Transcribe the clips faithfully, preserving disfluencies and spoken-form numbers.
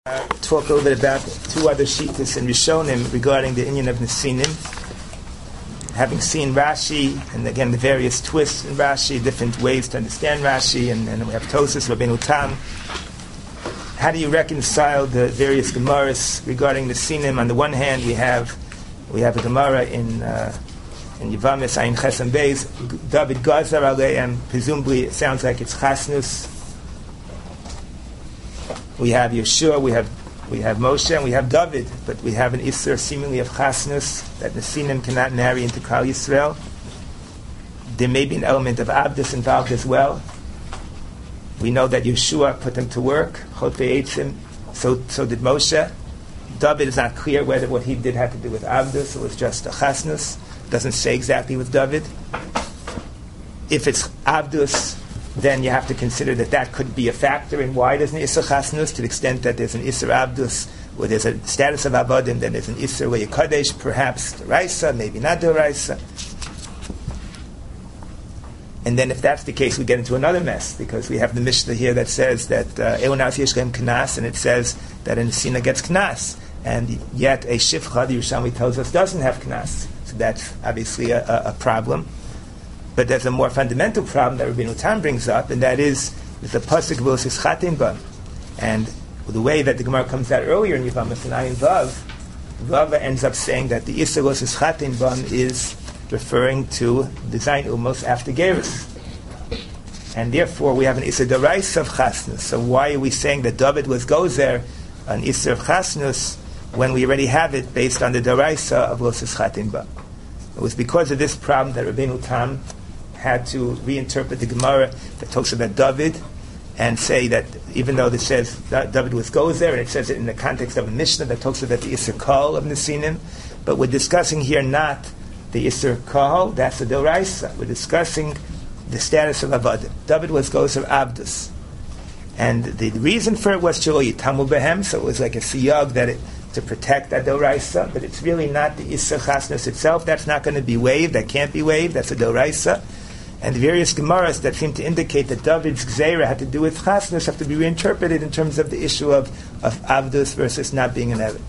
Uh, talk a little bit about two other shittas in Rishonim regarding the inyan of Nesinim. Having seen Rashi, and again the various twists in Rashi, different ways to understand Rashi, and, and we have Tosas, Rabbeinu Tam. How do you reconcile the various Gemaras regarding Nesinim? On the one hand, we have we have a Gemara in uh, in Yevamis Ayin Chesam Beis, David Gazar Aleim. Presumably, it sounds like it's Chasnus. We have Yeshua, we have we have Moshe, and we have David, but we have an Isser seemingly of Chasnus that Nesinim cannot marry into Klal Yisrael. There may be an element of Abdus involved as well. We know that Yeshua put them to work, Chotei Eitzim, so so did Moshe. David is not clear whether what he did had to do with Abdus or was just a Chasnus. Doesn't say exactly with David. If it's Abdus, then you have to consider that that could be a factor in why there's an Isser Chasnus, to the extent that there's an Isser Abdus, where there's a status of Avodim, then there's an Isser where you Kadesh, perhaps D'Oraisa, maybe not D'Oraisa. And then if that's the case, we get into another mess, because we have the Mishnah here that says that Eonas Yeshem Knas, and it says that a Nesina gets Knas, and yet a Shifcha, the Yerushalmi tells us, doesn't have Knas. So that's obviously a, a, a problem. But there's a more fundamental problem that Rabbeinu Tam brings up, and that is the pasuk v'los ischatim bam. And the way that the Gemara comes out earlier in Yevamis and Ayin Vav, Vav ends up saying that the Isser v'los ischatim bam is referring to the Zayin Umos after Gerus. And therefore we have an Isser D'Oraisa of Chasnus. So why are we saying that David was gozer, an Isser of Chasnus, when we already have it based on the D'Oraisa of v'los ischatim bam? It was because of this problem that Rabbeinu Tam had to reinterpret the Gemara that talks about David and say that even though it says that David was goes there, and it says it in the context of a Mishnah that talks about the Isser Kol of Nesinim, but we're discussing here not the Isser Kol, that's the D'Oraisa. We're discussing the status of Avodim. David was goes of Abdus. And the reason for it was Shelo Yitamu Behem, so it was like a siyag that it, to protect that D'Oraisa, but it's really not the Isser Chasnus itself. That's not going to be waived. That can't be waived. That's a D'Oraisa. And the various Gemaras that seem to indicate that David's Gzeira had to do with Chasnus have to be reinterpreted in terms of the issue of, of Avdus versus not being an Eved.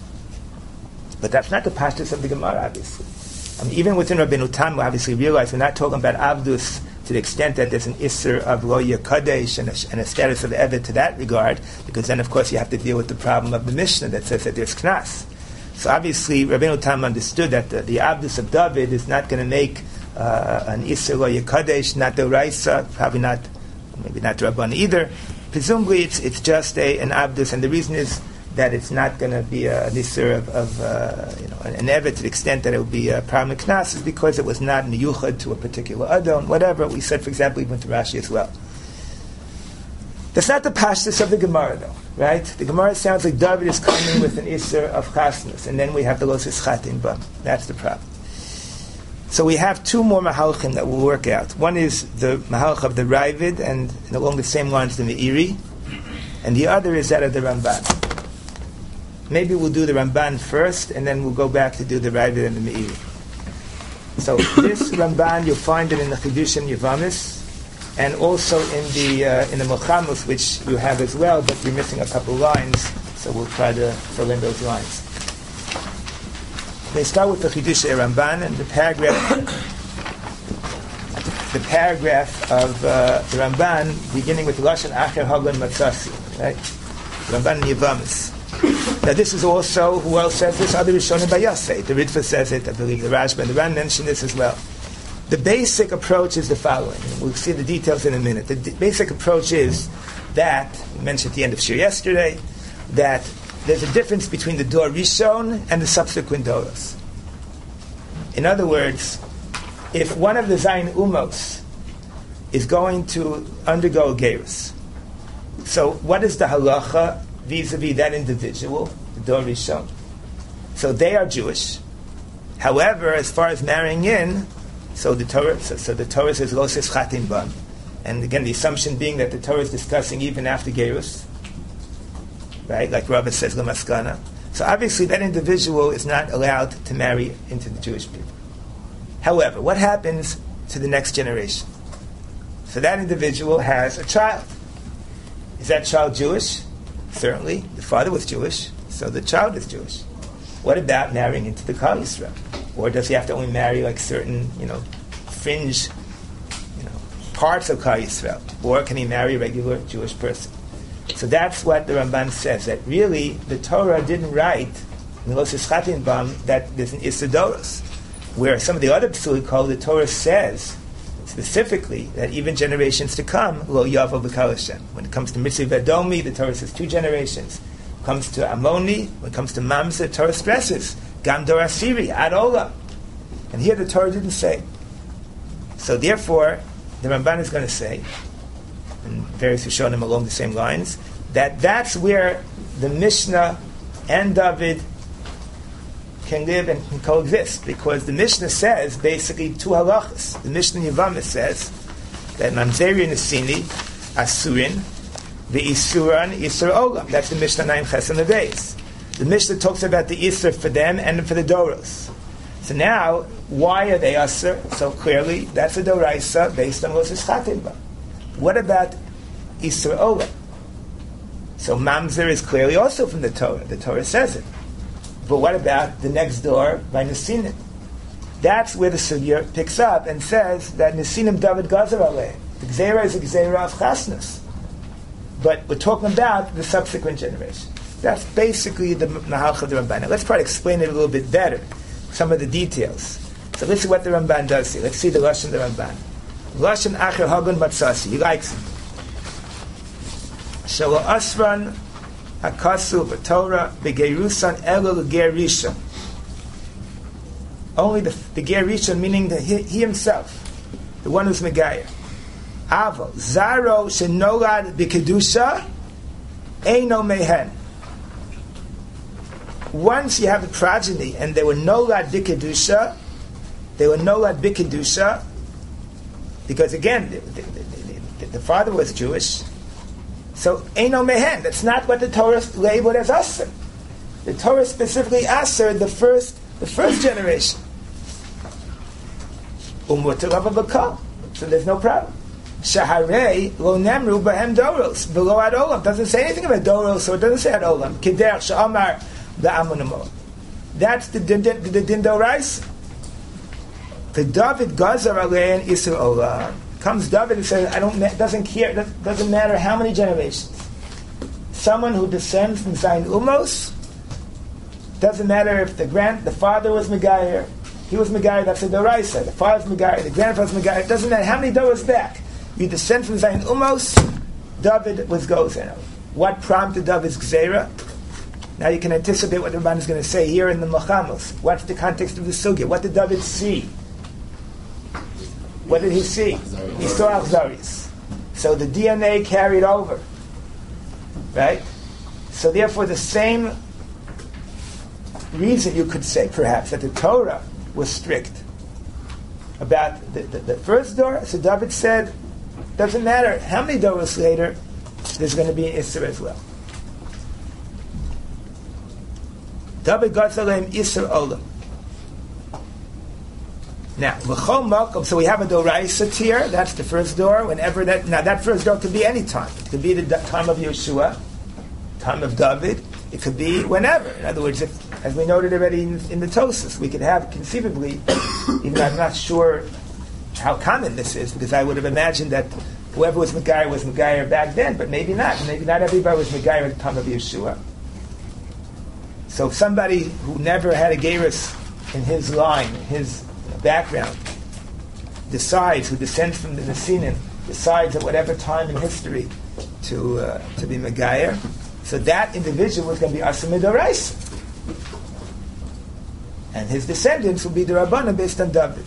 But that's not the pashtus of the Gemara, obviously. I mean, even within Rabbeinu Tam, we obviously realize we're not talking about Avdus to the extent that there's an Isser of Lo Kadesh and a, and a status of Eved to that regard, because then, of course, you have to deal with the problem of the Mishnah that says that there's Knas. So obviously, Rabbeinu Tam understood that the, the Avdus of David is not going to make Uh, an Isser Lo Yekadesh, not the Raisa, probably not, maybe not the Rabban either. Presumably, it's it's just a an Abdus, and the reason is that it's not going to be a, an Isser of, of uh, you know an Evet to the extent that it will be a problem Knas, is because it was not miyuchad to a particular Adon, whatever. We said, for example, even to Rashi as well. That's not the pashtus of the Gemara, though, right? The Gemara sounds like David is coming with an Isser of Chasnus, and then we have the Los Ischatim Bam. That's the problem. So we have two more mahalchim that will work out. One is the mahalch of the Ravid, and, and along the same lines the Meiri, and the other is that of the Ramban. Maybe we'll do the Ramban first, and then we'll go back to do the Ravid and the Meiri. So this Ramban, you'll find it in the Chidush and Yevamis, and also in the uh, in the Mochamus, which you have as well, but you're missing a couple lines, so we'll try to fill in those lines. They start with the Chidush Ramban, and the paragraph, the paragraph of uh, the Ramban, beginning with Lashon Acher Hagan Matzasi, right? Ramban Yevamis. Now, this is also who else says this? Other Rishonim Bayasei. The Ritva says it. I believe the Rashba and the Ran mention this as well. The basic approach is the following. We'll see the details in a minute. The d- basic approach is that we mentioned at the end of Shir yesterday that there's a difference between the Dor Rishon and the subsequent Doros. In other words, if one of the Zayin Umos is going to undergo a Gerus, so what is the halacha vis-a-vis that individual, the Dor Rishon? So they are Jewish. However, as far as marrying in, so the Torah, so, so the Torah says Lo Ischatim Bam, and again the assumption being that the Torah is discussing even after Gerus. Right, like Rava says, Lamaskana. So obviously that individual is not allowed to marry into the Jewish people. However, what happens to the next generation? So that individual has a child. Is that child Jewish? Certainly, the father was Jewish, so the child is Jewish. What about marrying into the Klal Yisrael? Or does he have to only marry like certain, you know, fringe, you know, parts of Klal Yisrael? Or can he marry a regular Jewish person? So that's what the Ramban says, that really the Torah didn't write in Los Yischatin Bam that there's an Isadoros, where some of the other Psuli call the Torah says specifically that even generations to come, Lo Yavo B'Kal Hashem. When it comes to Mitzvah Vedomi, the Torah says two generations. When it comes to Ammoni, when it comes to Mamzer, the Torah stresses Gam Dor Asiri, Ad Olam. And here the Torah didn't say. So therefore, the Ramban is going to say, and various Rishonim along the same lines, that that's where the Mishnah and David can live and can coexist, because the Mishnah says basically two halachas. The Mishnah in Yevamah says that Mamzeri Nesini, Asurin, the Isuran, Isur Olam. That's the Mishnah nine Ches on the base. The Mishnah talks about the Isur for them and for the Doros. So now, why are they Asur? So clearly, that's a Doraisa based on Los Yischatin. What about Isur Olam? So Mamzer is clearly also from the Torah. The Torah says it. But what about the next door by Nesinim? That's where the Sugya picks up and says that Nesinim David Gazer Aleh. The Gzera is a Gzera of Chasnas. But we're talking about the subsequent generation. That's basically the Mahalcha of the Ramban. Now let's try to explain it a little bit better, some of the details. So let's see what the Ramban does here. Let's see the Lashon of the Ramban. Lashon Acher Hagun Matzasi. He likes it. Shelo Asran Hakasu b'Torah b'Gerusan Elo l'Gerisha. Only the, the Gerisha, meaning the, he, he himself, the one who's Megayer. Avo Zaro Shenolad b'Kedusha Eino Mehen. Once you have a progeny and they were Nolad b'Kedusha, they were Nolad b'Kedusha, because again, the, the, the, the father was Jewish. So, Eino Mehen, that's not what the Torah labeled as Asr. The Torah specifically Asr the first the first generation. So there's no problem. Shaharei lo nemru b'hem doros, below ad olam. Doesn't say anything about doros, so it doesn't say ad olam. Keder sh'amar ba'amunamo. That's the din the, the din dorais. The David Gazar alei and Isur olam. Comes David and says, "I don't. Doesn't care. Doesn't matter how many generations. Someone who descends from Zayin Umos, doesn't matter if the grand, the father was Megayer, he was Megayer. That's a Doraisa. The father's Megayer, the grandfather's Megayer. It doesn't matter how many doors back. You descend from Zayin Umos. David was Gozen. What prompted David's Gzeira? Now you can anticipate what the Ramban is going to say here in the Machamos. What's the context of the Sugya? What did David see? What did he see? He saw Achzaris. So the D N A carried over. Right? So therefore the same reason you could say, perhaps, that the Torah was strict about the, the, the first door. So David said, doesn't matter how many doors later, there's going to be an Isser as well. David got Zalem Isser Olam. Now, l'chol makom, so we have a doraisa here. That's the first door. Whenever that, now that first door could be any time. It could be the time of Yeshua, time of David. It could be whenever. In other words, if, as we noted already in, in the Tosas, we could have conceivably, even though I'm not sure how common this is, because I would have imagined that whoever was Megayer was Megayer back then, but maybe not. Maybe not everybody was Megayer at the time of Yeshua. So somebody who never had a Gerus in his line, in his background, decides, who descends from the Nesinim, decides at whatever time in history to uh, to be Megayer, so that individual is going to be Asa Midoraisa. And his descendants will be the Rabbanah based on David.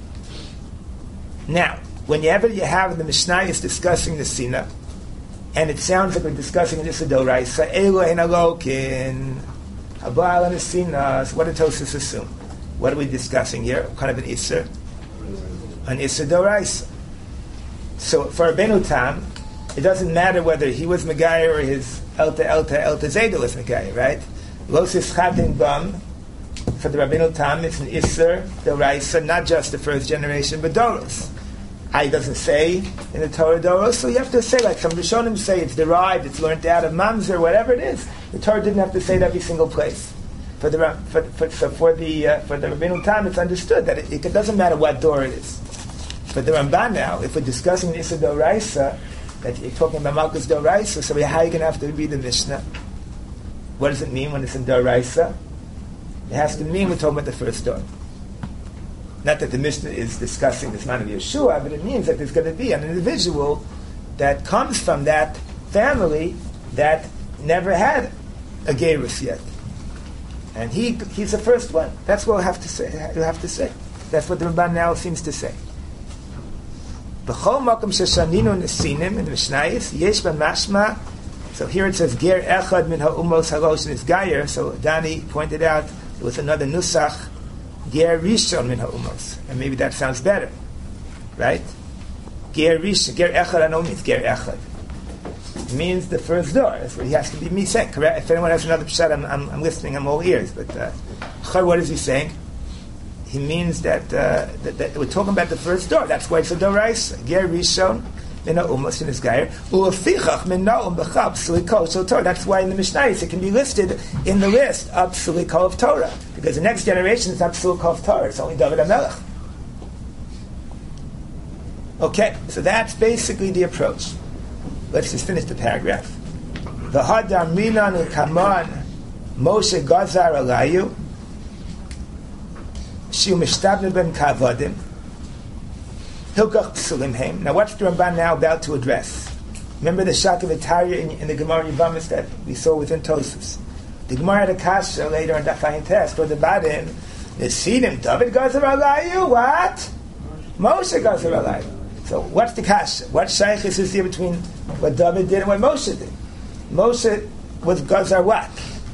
Now, whenever you have the Mishnah is discussing the Sina, and it sounds like we're discussing this Midoraisa, Elohein Alokin, Habal and the Sina, what did Tosas assume? What are we discussing here? What kind of an Isser? An Isser Doraisa. So for Rabbeinu Tam, it doesn't matter whether he was Megayer or his Elta Elta Elta Zedel was Megayer, right? Los Yischatin Bam, for the Rabbeinu Tam, it's an Isser Doraisa, not just the first generation, but Doros. I doesn't say in the Torah Doros, so you have to say, like some Rishonim say, it's derived, it's learned out of Mamzer, whatever it is. The Torah didn't have to say it every single place. For the for, for, so for the uh, for the Rabbeinu Tam, it's understood that it, it doesn't matter what door it is. For the Ramban now, if we're discussing the Issa Doraisa, that you're talking about Malkus Doraisa, so how are you going to have to read the Mishnah? What does it mean when it's in Doraisa? It has to mean we're talking about the first door. Not that the Mishnah is discussing this man of Yeshua, but it means that there's going to be an individual that comes from that family that never had a Gerus yet. And he he's the first one. That's what we'll have to say. You have to say. That's what the Ramban now seems to say. B'chol makom sheshaninu nesinim in the Mishnayos yesh b'mashma. So here it says ger echad min ha'umos halosh in gayer. So Dani pointed out there was another nusach ger rishon min ha'umos, and maybe that sounds better, right? Ger rishon, ger echad. I know means ger echad. It means the first door. That's what he has to be me saying. Correct? If anyone has another pshat, I'm, I'm, I'm listening. I'm all ears. But uh, what is he saying? He means that, uh, that, that we're talking about the first door. That's why it's a doraisa. Ger rishon min ha'umos in his gayer u'afichach min na'um b'chab psuliko shel Torah. That's why in the Mishnayos it can be listed in the list of psuliko of Torah, because the next generation is not psuliko of Torah. It's only David HaMelech. Okay, so that's basically the approach. Let's just finish the paragraph. V'hadar minan u'kaman Moshe gazar alayu shiu mishtabne ben kavadim hilkach psulim heim. Now what's the Ramban now about to address? Remember the Shaka V'Tarya in, in the Gemara Yevamos that we saw within Tosfos. The Gemara had a kasha later on Daf Ayin Tes for the Badim. The Sidim David gazar alayu. What? Moshe gazar alayu. So what's the kasha? What shaykhis is here between what David did and what Moshe did? Moshe was gazar what?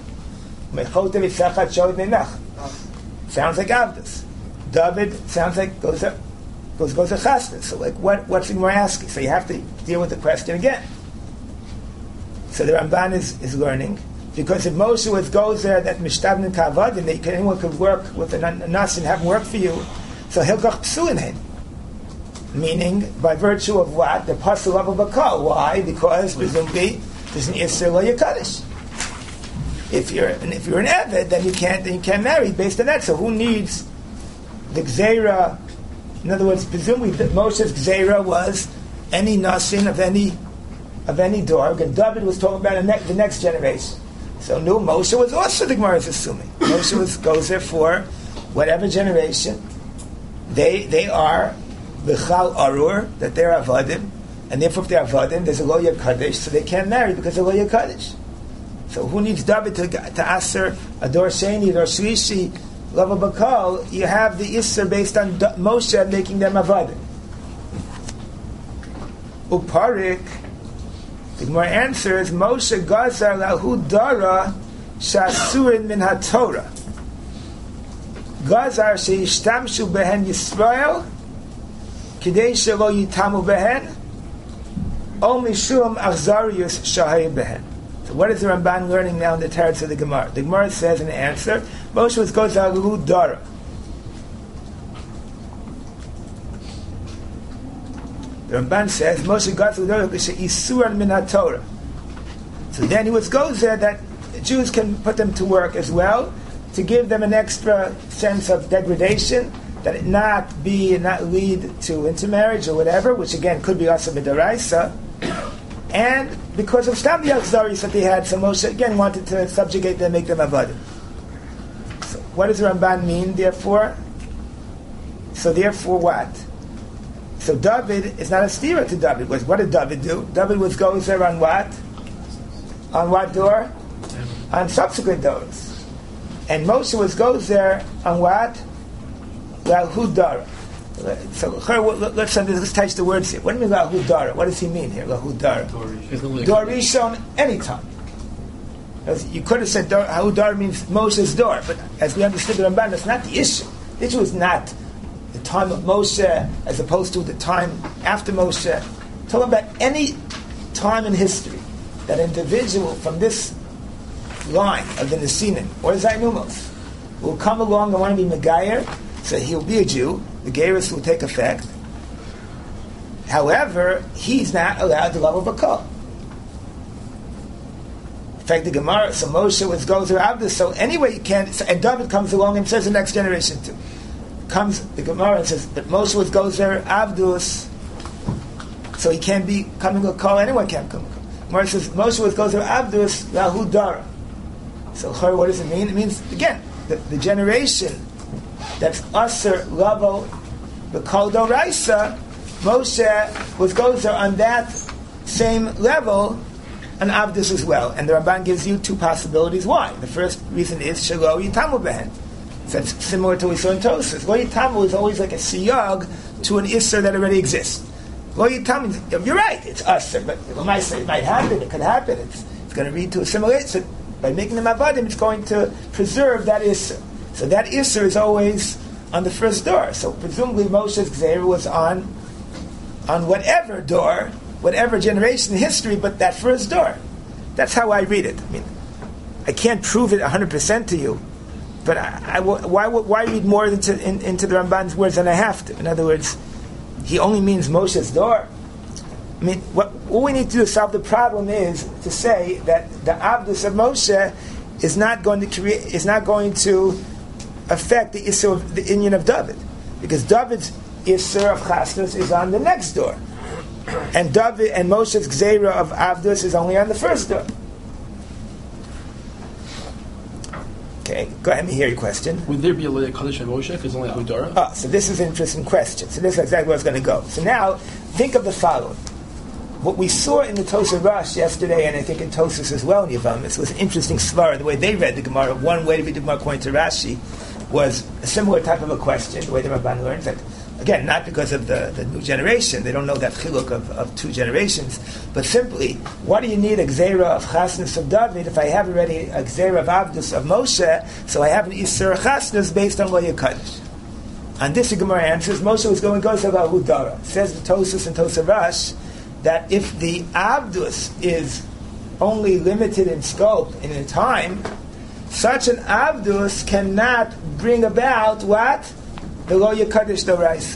Sounds like Avdus. David sounds like goes up, goes goes to Chasnas. So like what what's the Gemara asking? So you have to deal with the question again. So the Ramban is, is learning, because if Moshe was goes there that mishtabnin kavadim, that anyone could work with a nas and have him work for you, so hilkach psulin him. Meaning, by virtue of what? The pasuk of a bakal. Why? Because presumably there's an Isser lo yakadish. If you're if you're an Eved, then you can't then you can't marry based on that. So who needs the gzeira? In other words, presumably Moshe's gzeira was any nasin of any of any dog, and David was talking about the next, the next generation. So no, Moshe was also, the Gemara is assuming Moshe was goes there for whatever generation they they are. B'chal arur, that they're avadim, and therefore if they're avadim, there's a lo yakadesh, so they can't marry because of lo yakadesh. So who needs David to to aser a dor sheni, a dor shlishi, lava bakal? You have the isser based on Moshe making them avadim. Uparik, the Gemara answers Moshe gazar lahu dara shasurin min haTorah. Gazar sheishtamshu behen Yisrael. Kidei shelo yitamu behen, o mishum achzarius shahayim behen. So what is the Ramban learning now in the teretz of the Gemara? The Gemara says in the answer, Moshe was gozar lahu dara. The Ramban says Moshe gozar lahu dara she'isuran min haTorah. So then he was gozer that the Jews can put them to work as well, to give them an extra sense of degradation, that it not be, not lead to intermarriage or whatever, which again could be also midaraisa, and because of Stam Yachzaris that they had, so Moshe again wanted to subjugate them, make them avadim. So what does the Ramban mean, therefore? So therefore what? So David is not a stira to David. Because what did David do? David was goes there on what? On what door? On subsequent doors. And Moshe was goes there on what? Lahudara. So let's let's touch the words here. What do you mean Lahudara? What does he mean here? Lahudara. Dorishon anytime. You could have said Lahudara means Moshe's door, but as we understood the Ramban, that's not the issue. The issue is not the time of Moshe as opposed to the time after Moshe. Talk about any time in history that an individual from this line of the Nesinim or Zainumos will come along and want to be Megayer. So he'll be a Jew, the Gerus will take effect, However, he's not allowed the level of a kol. In fact, the Gemara, so Moshe was gozer Avdus, so anyway you can't, so, and David comes along and says the next generation too. Comes the Gemara and says, but Moshe was gozer Avdus, so he can't be coming a kol, anyone can't come a kol. Gemara says, Moshe was gozer Avdus, Lahu Dara. So what does it mean? It means, again, the, the generation that's Aser, Lavo, the Kol Doraisa, Moshe was gozer on that same level, and Avdus as well. And the Ramban gives you two possibilities why. The first reason is Shelo Yitamu Behen. So that's similar to what we saw in Tosfos. Lo Yitamu is always like a siyag to an Isser that already exists. Lo Yitamu, you're right, it's Aser, but it might say it might happen, it could happen, it's, it's going to lead to assimilate. So by making them Avadim, it's going to preserve that Isser. So that Isser is always on the first door. So presumably Moshe's Gzeira was on on whatever door, whatever generation in history, but that first door. That's how I read it. I mean, I can't prove it one hundred percent to you, but I, I, why, why read more into, in, into the Ramban's words than I have to? In other words, he only means Moshe's door. I mean, what all we need to do to solve the problem is to say that the Avdus of Moshe is not going to create, is not going to affect the Isser of the Inyan of David, because David's Isser of Chasnus is on the next door, and David and Moshe's Gzeira of Avdus is only on the first door. Okay, go ahead and hear your question. Would there be a Leah Kaddish and Moshe if it's only Hudara? Oh, so this is an interesting question. So this is exactly where I was going to go. So now, think of the following. What we saw in the Tosar Rush yesterday, and I think in Tosas as well in Yevamos, was an interesting svara. The way they read the Gemara, one way to read the Gemara according to Rashi, was a similar type of a question, the way the Ramban learns that. Again, not because of the, the new generation, they don't know that chiluk of, of two generations, but simply, why do you need a gzeira of chasnus of David if I have already a gzeira of Avdus of Moshe, so I have an Isser chasnus based on Lo Yekadish? On this, the Gemara answers, Moshe was going to go to Hudara. Says the Tosas and Tosavash that if the Avdus is only limited in scope and in time, such an Avdus cannot bring about what? The Lo Yekadish Dorais.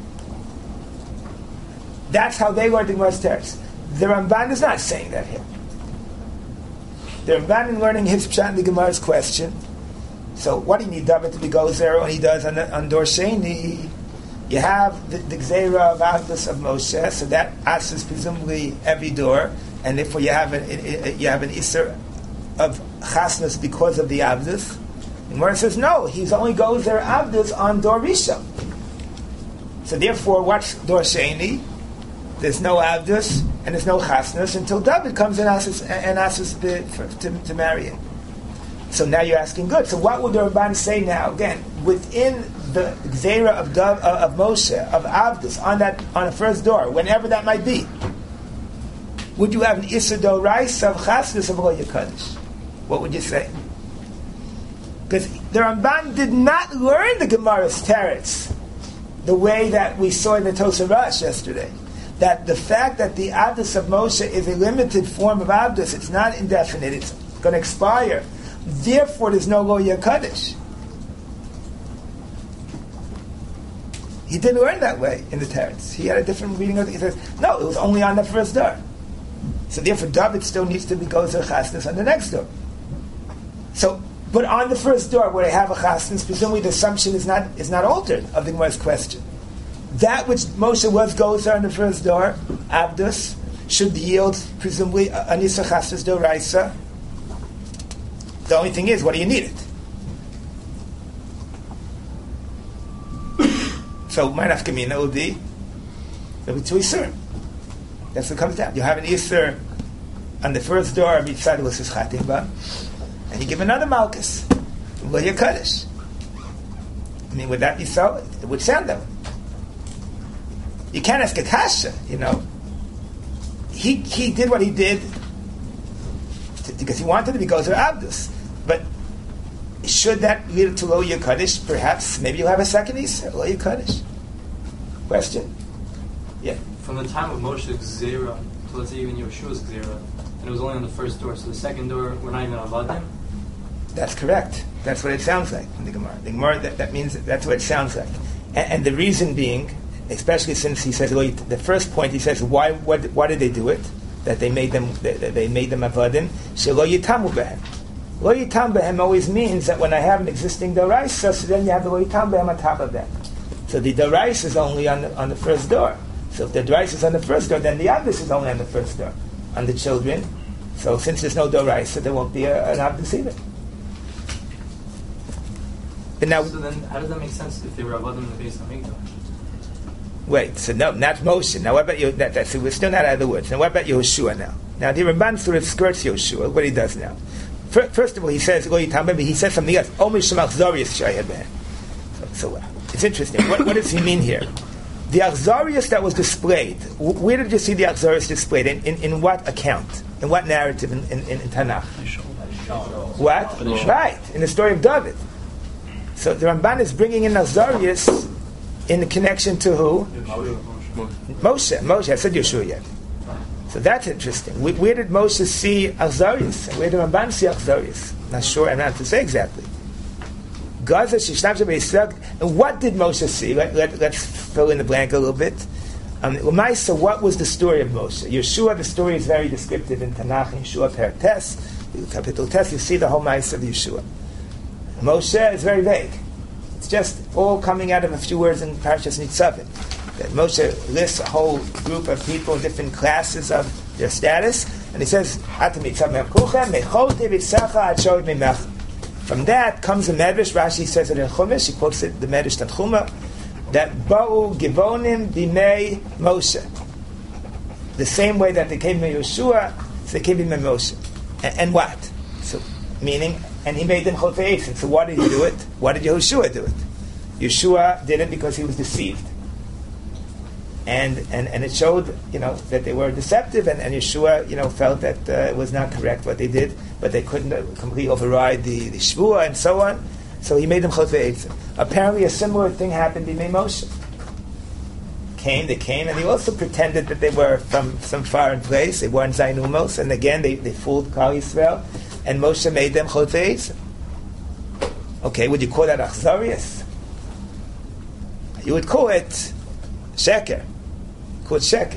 That's how they learned the Gemara's text. The Ramban is not saying that here. The Ramban is learning his pshat in the Gemara's question. So what do you need David to be gozer when he does on, on Dor Sheni? You have the, the Gzeira of Avdus of Moshe, so that asks presumably every door, and therefore you have an it, it, you have an Isser of Chasnus because of the Avdus. And where it says no, he's only goes there Avdus on Dor Rishon. So therefore, what's Dor Sheni? There's no Avdus and there's no Chasnus until David comes and asks and asks the, for, to, to marry him. So now you're asking, good. So what would the Ramban say now? Again, within the Gzeira of Dav, uh, of Moshe of Avdus on that on the first door, whenever that might be, would you have an Isser Doraisa of Chasnus of Lo Yekadish? What would you say? Because the Ramban did not learn the Gemara's teretz the way that we saw in the Tosar Rush yesterday. That the fact that the Avdus of Moshe is a limited form of Avdus, it's not indefinite, it's going to expire. Therefore, there's no Lo Yekadish. He didn't learn that way in the teretz. He had a different reading of it. He says, no, it was only on the first door. So therefore, David still needs to be gozer chasnus on the next door. So, but on the first door, where they have a chasnus, presumably the assumption is not is not altered of the Gemara's question. That which Moshe was gozer on the first door, Avdus, should yield presumably an Isser chasnus doraisa. The only thing is, what do you need it? So my nafkamina would be there would be two Isser. That's what comes down. You have an Isser on the first door of each side of Lissus Chatimba, and you give another Malchus, Lo Yekadish. I mean, would that be so? It would sound that way. You can't ask a kasha, you know. He he did what he did to, because he wanted to be Gozer Avdus. But should that lead to Lo Yekadish? Perhaps, maybe you'll have a second Isser, Lo Yekadish. Question? Yeah. From the time of Moshe's Gzeira to, let's say, even Yeshua's Gzeira, and it was only on the first door, so the second door, we're not even Avadim? That's correct. That's what it sounds like in the Gemara. The Gemara, that, that means that that's what it sounds like. And, and the reason being, especially since he says, well, the first point he says, why, what, why did they do it? That they made them, they, they made them avodim. Shelo yitamu behem. Lo yitam behem always means that when I have an existing daraisa, so then you have the lo yitam behem on top of that. So the daraisa is only on the, on the first door. So if the daraisa is on the first door, then the abdus is only on the first door, on the children. So since there's no daraisa, there won't be a, an abdus either. But now, so then, how does that make sense if they were avodim in the base of Mikdash? Wait, so no, not Moshe. Now what about you? That, that's, we're still not out of the woods. Now what about Yehoshua now? Now the Ramban sort of skirts Yehoshua, what he does now. First of all, he says, he says something else. So, so it's interesting. What, what does he mean here? The Achzarius that was displayed, where did you see the Achzarius displayed? In, in, in what account? In what narrative in, in, in Tanakh? What? Right, in the story of David. So the Ramban is bringing in Achzarius in the connection to who? Moshe. Moshe. I said Yeshua yet. So that's interesting. Where, where did Moshe see Achzarius? Where did Ramban see Achzarius? Not sure. I'm not to say exactly. Gaza Shishnav Shabbat. And what did Moshe see? Let, let, let's fill in the blank a little bit. Um, so what was the story of Moshe? Yeshua, the story is very descriptive in Tanakh, in Yeshua Pertes, Capital Tes, you see the whole Ma'aseh of Yeshua. Moshe is very vague. It's just all coming out of a few words in Parashas Nitzavim. That Moshe lists a whole group of people, different classes of their status, and he says, from that comes the Medrash. Rashi says it in Chumash. He quotes it, the Medrash Tanchuma, that Ba'u Givonim B'mei Moshe. The same way that they came to Yeshua, so they came to Moshe. And, and what? So, meaning, and he made them Chotei Eisim. So why did he do it? Why did Yehoshua do it? Yeshua did it because he was deceived. And, and and it showed, you know, that they were deceptive, and, and Yeshua, you know, felt that uh, it was not correct what they did, but they couldn't uh, completely override the, the Shvuah and so on. So he made them Chotei Eisim. Apparently a similar thing happened in Moshe. Came, they came, and they also pretended that they were from some foreign place. They weren't Zainumos, and again they, they fooled Klal Yisrael, and Moshe made them Chotei Eisim. Okay, would you call that Achzarius? You would call it Sheker. Called Sheker.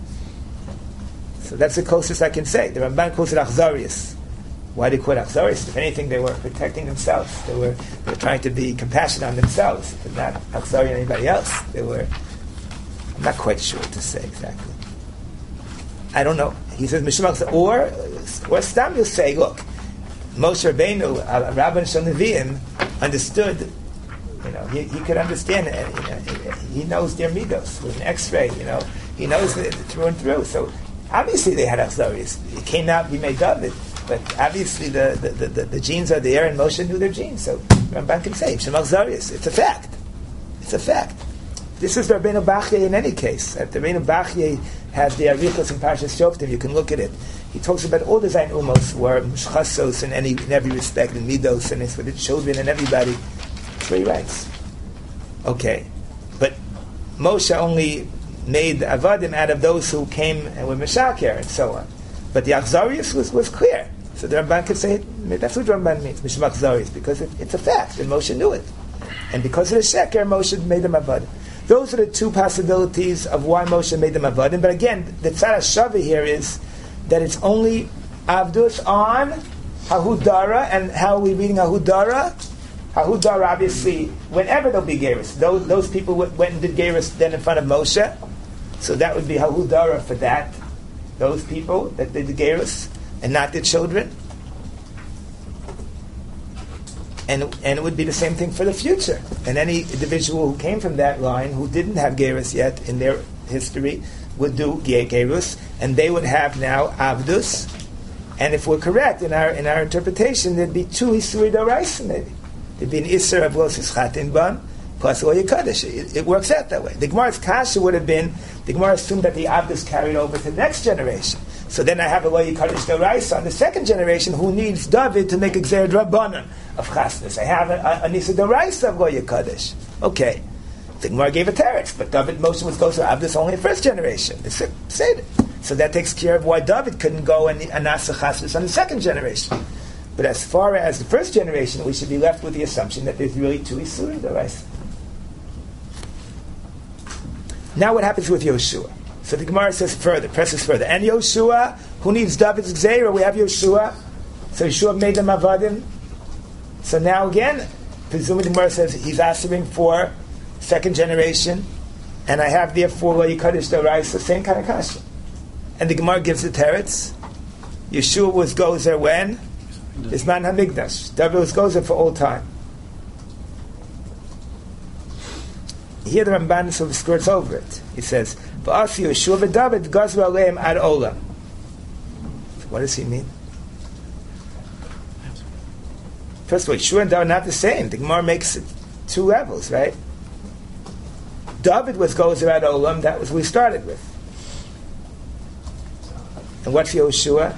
So that's the closest I can say. The Ramban calls it Achzarius. Why do you call it Achzarius? If anything, they were protecting themselves. They were, they were trying to be compassionate on themselves, but not Achzari on anybody else. They were, I'm not quite sure what to say exactly. I don't know. He says, Mishmach, or, or Stam will say, look, Moshe Rabbeinu, Rabban Shel Nevi'im, understood. You know, he, he could understand it. You know, he, he knows their midos with an X-ray. You know, he knows it through and through. So obviously they had Achzarius. It came out, he made David, but obviously the, the, the, the, the genes are there, and Moshe knew their genes. So Ramban can say Shem Achzarius. It's a fact. It's a fact. This is the Rabbeinu Bachya in any case. The Rabbeinu Bachya has the Arichos in Parashas Shoftim. You can look at it. He talks about all the Zayin Umos who are Mishchasos in any in every respect, and midos, and it's for the children and everybody. That's what he writes. Okay. But Moshe only made the Avadim out of those who came and were Meshaker and so on. But the Achzarius was, was clear. So the Ramban could say, that's what Ramban means, Mishma Achzarius, because it, it's a fact, and Moshe knew it. And because of the Sheker, Moshe made them Avadim. Those are the two possibilities of why Moshe made them Avadim. But again, the Tzad HaShavah here is that it's only Avdus on Hahudara, and how are we reading Hahudara? Hahudara, obviously, whenever there'll be Geras. Those, those people went and did Geras then in front of Moshe. So that would be Hahudara for that. Those people that did the Geras and not the children. And and it would be the same thing for the future. And any individual who came from that line who didn't have Geras yet in their history would do Gerus, and they would have now Avdus. And if we're correct in our in our interpretation, there'd be two Isuri D'Oraisa maybe. There'd be an Isser of Los Chatin Bam plus Oye Kaddish. It, it works out that way. The Gemara's Kasha would have been, the Gemara assumed that the Avdus carried over to the next generation. So then I have a Oye Kaddish D'Oraisa on the second generation who needs David to make a Gzer Drabanan of Chasnas. I have a, a, a Nisa D'Oraisa of Oye Kaddish. Okay. The Gemara gave a teretz, but David Moshe was goes to Avdus only in first generation. They said it. So that takes care of why David couldn't go and anasa chasnas on the second generation. But as far as the first generation, we should be left with the assumption that there's really two isurim d'oraisa. Now what happens with Yoshua? So the Gemara says further, presses further. And Yoshua, who needs David's Gzeira? We have Yoshua. So Yoshua made them Avadim. So now again, presumably the Gemara says he's asking for second generation, and I have therefore Lo Yikadosh D'Oraisa, same kind of kasha. And the Gemara gives the teretz. Yeshua was Gozer when? Bisman HaMikdash. David was Gozer for all time. Here the Ramban sort of skirts over it. He says, "V'asi Yeshua v'David Gozer Aleim ad Olam." What does he mean? First of all, Yeshua and David are not the same. The Gemara makes it two levels, right? David was Gozer ad Olam. That was what we started with. And what's Yoshua?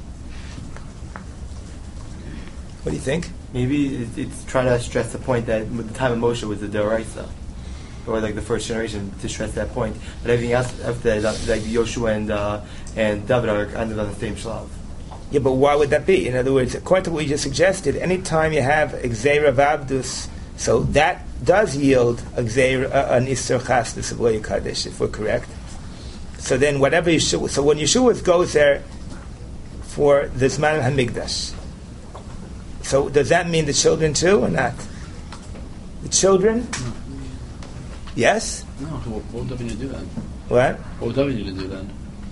What do you think? Maybe it's, it's trying to stress the point that with the time of Moshe was the D'Oraisa, or like the first generation, to stress that point. But everything else after that, like Yoshua and uh, and David are kind of on the same shlav. Yeah, but why would that be? In other words, according to what you just suggested, any time you have a Gzeira of Abdus, so that does yield a Gzeira, uh, an Isser Chasdus of Lo Yikadosh, if we're correct. So then whatever Yeshua, so when Yeshua goes there for the Zman HaMikdash, so does that mean the children too, or not? The children? No. Yes? No, what, what would David need to do then? What? What would David need to do then?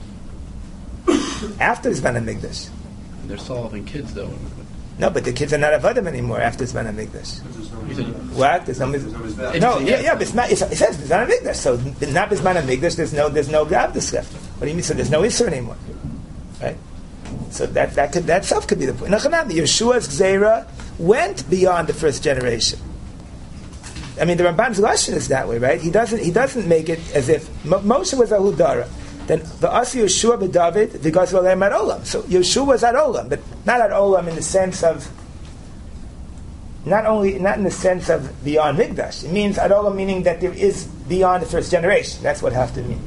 After Zman HaMikdash. They're still having kids though. No, but the kids are not Avadim anymore after Zman HaMikdash. You said, What? There's no Mizbeach. No, yeah, yeah, but it's not, it's, it says Bizman HaMikdash. So not Bizman HaMikdash, there's no there's no Avdus left. What do you mean? So there's no Isser anymore, right? So that that could that itself could be the point. Nachanam, Yeshua's Gzeira went beyond the first generation. I mean, the Ramban's Lashon is that way, right? He doesn't he doesn't make it as if Mo- Moshe was Ahudara. Then the Asi Yeshua b'David because of at Olam. So Yeshua was at Olam, but not at Olam in the sense of not only not in the sense of beyond Mikdash. It means at Olam meaning that there is beyond the first generation. That's what it has to mean.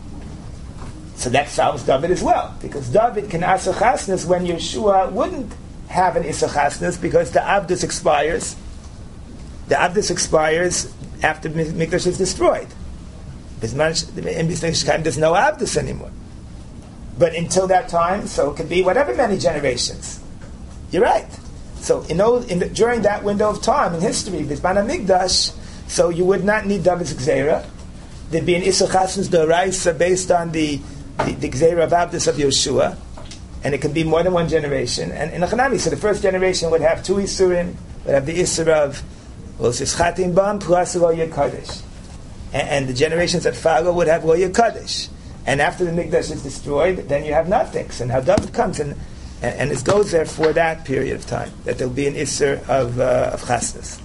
So that solves David as well, because David can asa chasnus when Yeshua wouldn't have an asa chasnus because the Abdus expires. The Abdus expires after Mikdash is destroyed. In Bismanish there's no Abdus anymore. But until that time, so it could be whatever many generations. You're right. So in those, in the, during that window of time in history, Bisman HaMikdash, so you would not need David's Gzeira. There'd be an Issa Chasnus D'Oraisa based on the the, the Gzeira of Abdus of Yoshua, and it can be more than one generation. And in Achanami, so the first generation would have two Isurim, would have the Isur of Chatim Bam plus Lo Yikadosh. And, and the generations that follow would have Lo Yikadosh. And after the Mikdash is destroyed, then you have nothing. So now David comes and, and, and it goes there for that period of time, that there will be an Isur of, uh, of Chasnas.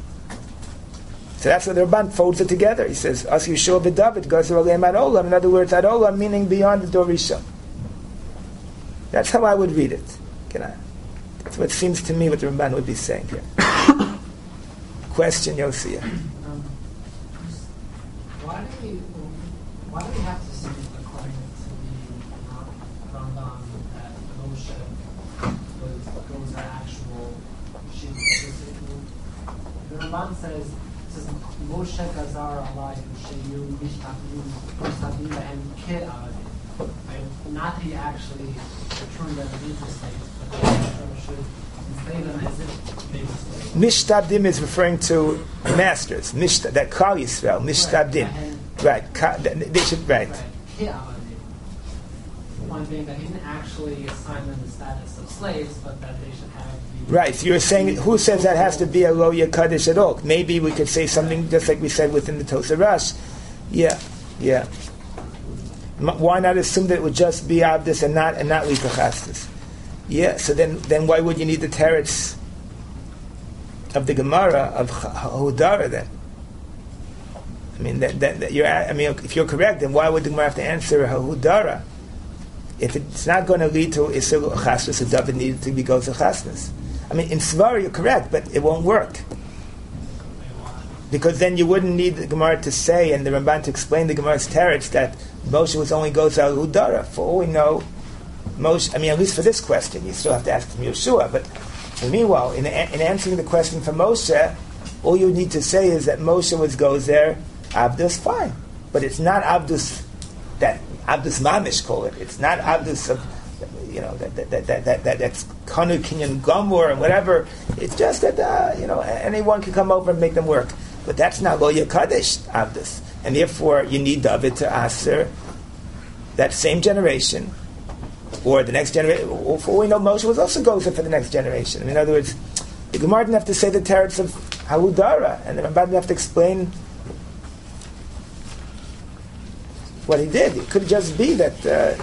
So that's what the Ramban folds it together. He says, As Yeshua b'David goes Aleim ad Olam. In other words, ad Olam meaning beyond the Dorisha. That's how I would read it. Can I? That's what seems to me what the Ramban would be saying here. Question, Yosia. Um, why do we why do we have to see according to the Rambam that Moshe was goes the actual sheep? The Rambam says says Moshe Gazar Alai Sheyu Mishtatim Mishtatim and Kid Avadim. Not that he actually returned them into slaves, but he should enslave them as if they were slaves. Mishtabdim is referring to masters. Mishta, that Klal Yisrael. Mishtabdim, right? Ka, they should right. right. One being that he didn't actually assign them the status of slaves, but that they should have the right. So you're saying who says that has to be a Lo Yikadosh at all? Maybe we could say something just like we said within the Tosar Rash. Yeah, yeah. Why not assume that it would just be Abdus and not and not Likachastis? Yeah. So then, then why would you need the teretz of the Gemara of Hodara then? I mean, that, that, that you're. I mean, if you're correct, then why would the Gemara have to answer Hodara? If it's not going to lead to Isur Chasnas, so David needed to be go to Chasnas. I mean, in Svar you're correct, but it won't work. Because then you wouldn't need the Gemara to say and the Ramban to explain the Gemara's teretz that Moshe was only goes al Hudara. For all we know, Moshe, I mean, at least for this question, you still have to ask from Yeshua. But meanwhile, in, in answering the question from Moshe, all you need to say is that Moshe was goes there, Abdus, fine. but it's not Abdus that Abdus Mamish call it. It's not Abdus of, you know, that that that that, that, that that's Kanu Kinyan Gomor and whatever. It's just that uh, you know, anyone can come over and make them work. But that's not Lo Yakadesh Abdus, and therefore you need David to answer that same generation, or the next generation. For all we know, Moshe was also Gozer for the next generation. In other words, the Gemara didn't have to say the teretz of Hahudara, and the Ramban didn't have to explain what he did. It could just be that uh,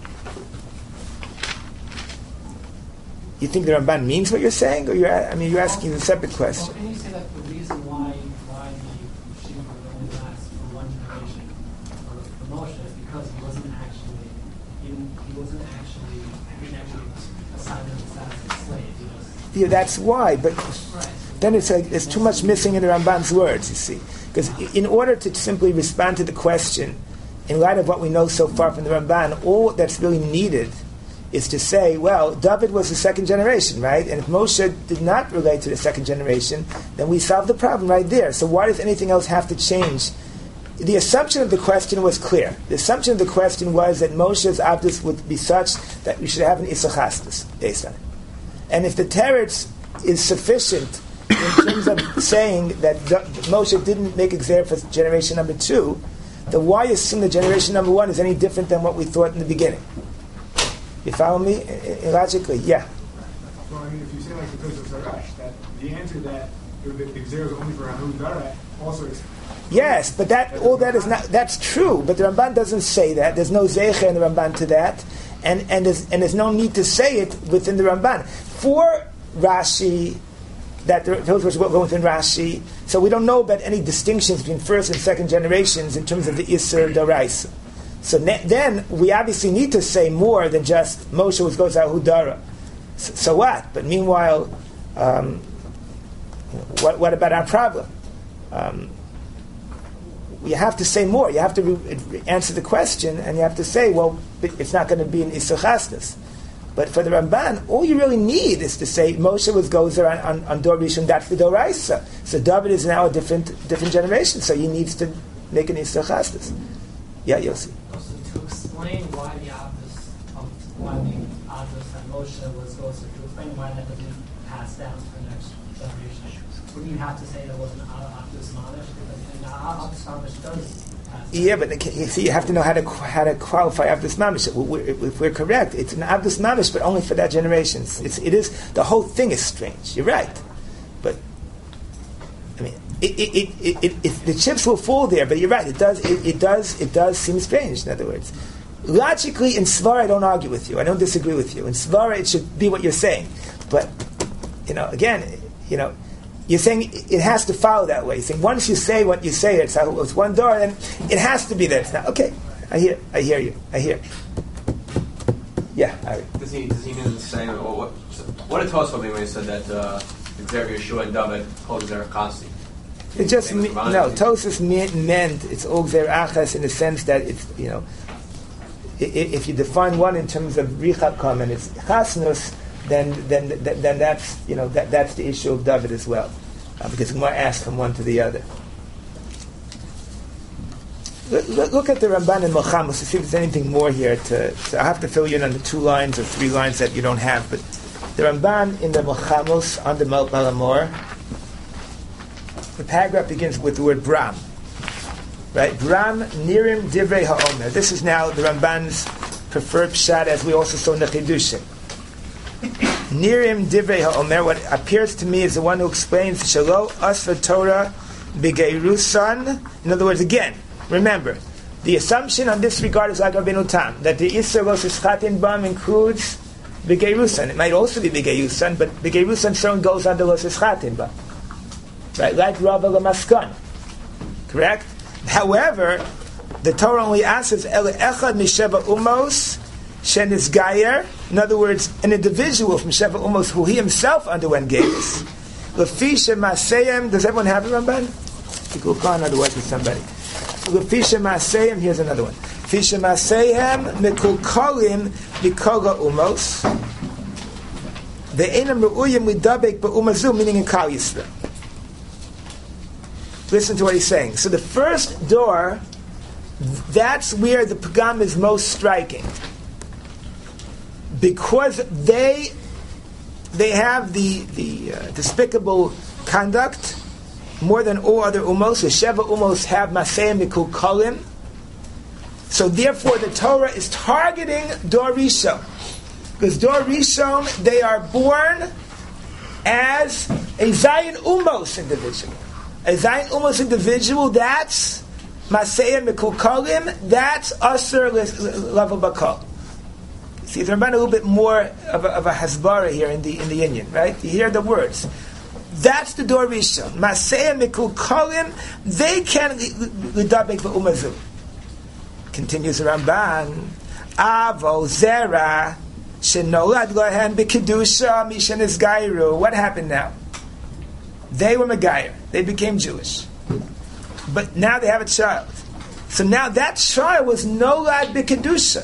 you think the Ramban means what you're saying, or you're, I mean, you're asking a separate question. Well, can you say that the reason why why the Shiva only lasts for one generation for, for Moshe is because he wasn't actually he, didn't, he wasn't actually he didn't actually assign him the status of slave. He was, Yeah, that's why, but right. then it's like there's too much missing in the Ramban's words, you see. Because in order to simply respond to the question, in light of what we know so far from the Ramban, all that's really needed is to say, well, David was the second generation, right? And if Moshe did not relate to the second generation, then we solved the problem right there. So why does anything else have to change? The assumption of the question was clear. The assumption of the question was that Moshe's abdus would be such that we should have an isachastus based on it. And if the teretz is sufficient in terms of saying that Moshe didn't make exer for generation number two, then why assume that generation number one is any different than what we thought in the beginning? You follow me? Logically, yeah. Well, I mean, if you say like the Tosfos Harash, that the answer that the exer is only for Hanun Dara also is. Yes, but that all that is not that's true. But the Ramban doesn't say that. There's no zeicher in the Ramban to that, and and there's and there's no need to say it within the Ramban. For Rashi, that the Tosfos will go within Rashi, so we don't know about any distinctions between first and second generations in terms of the Isser Daraisa. So ne- then we obviously need to say more than just Moshe was goes out Hudara. So, so what? But meanwhile, um, what, what about our problem? Um, you have to say more. You have to re- answer the question, and you have to say, well, it's not going to be an Issachasnas. But for the Ramban, all you really need is to say Moshe was gozer on, on, on Dor Rishon, that's the Doraisa. So David is now a different different generation, so he needs to make an Issachasnas. Yeah, Yossi. Also, to explain why the abdus of why the abdus that Moshe was gozer, to explain why that doesn't pass down to the next generation, would you have to say there was an abdus mamish? Because an abdus mamish does. Yeah, but you see, you have to know how to how to qualify Abdus Mamish. If we're correct, it's an Abdus Mamish, but only for that generation. It's, it is the whole thing is strange. You're right, but I mean, it, it, it, it, it, it, the chips will fall there. But you're right. It does. It, it does. It does seem strange. In other words, logically, in Svara, I don't argue with you. I don't disagree with you. In Svara, it should be what you're saying. But you know, again, you know. You're saying it has to follow that way. You're saying once you say what you say, it's, it's one door, then it has to be that. It's not. Okay, I hear, I hear you, I hear. Yeah. I, does he does he mean the same? Or what? What did Tosfos mean when he said that uh, Xavier, Yeshua, and David hold their constantly? It just me, no. Tosfos meant it's og zer achas in the sense that it's you know, if you define one in terms of richakam and it's chasnus. Then, then, then, then that's you know that that's the issue of David as well, uh, because Gemara asks from one to the other. Look, look, look at the Ramban and Mochamos to see if there's anything more here. To, to I have to fill you in on the two lines or three lines that you don't have, but the Ramban in the Mochamos on the Mount Malamor, the paragraph begins with the word Bram, right? Bram Nirim Divrei Ha'omer. This is now the Ramban's preferred pshat, as we also saw in the Chidushim. Nirim Divrei HaOmer, what appears to me is the one who explains Shalo Asra Torah B'Geirusan. In other words, again, remember, the assumption on this regard is like Rabbeinu Tam, that the Isser Rosh Chatin Bam includes B'Geirusan. It might also be B'Geirusan, but B'Geirusan certainly goes under Rosh Chatin Bam. Right? Like Rabba Lamaskan. Correct? However, the Torah only asks Ele Echad Misheva Umos Shen is Gayer, in other words, an individual from Sheva Umos who he himself underwent Gayrus. Lefisha Maseyem, does everyone have a Ramban? You go on otherwise with somebody. Lefisha Maseyem, here's another one. Lefisha Maseyem Mekulkolim Mikoga Umos. The Einam Re'uyim Lidabek Ba'umazu, meaning in Kal Yisrael. Listen to what he's saying. So the first door That's where the pagam is most striking, because they they have the the uh, despicable conduct more than all other umos. The Sheva umos have masei mikul kolim. So therefore, the Torah is targeting Dor Rishon, because Dor Rishon, they are born as a Zayin Umos individual. A Zayin Umos individual, that's Masei Mikul Kolim, that's Asur Level Bakol. See, there's a little bit more of a, of a hasbara here in the in the Indian, right? You hear the words. That's the Dor Rishon. Masei Mikul Kolim, they can Lidabek V'umazu. Continues the Ramban. Avo Zera Shenolad Lohen B'Kedusha Mishan Gairu. What happened now? They were Megayer. They became Jewish. But now they have a child. So now that child was Nolad B'Kedusha.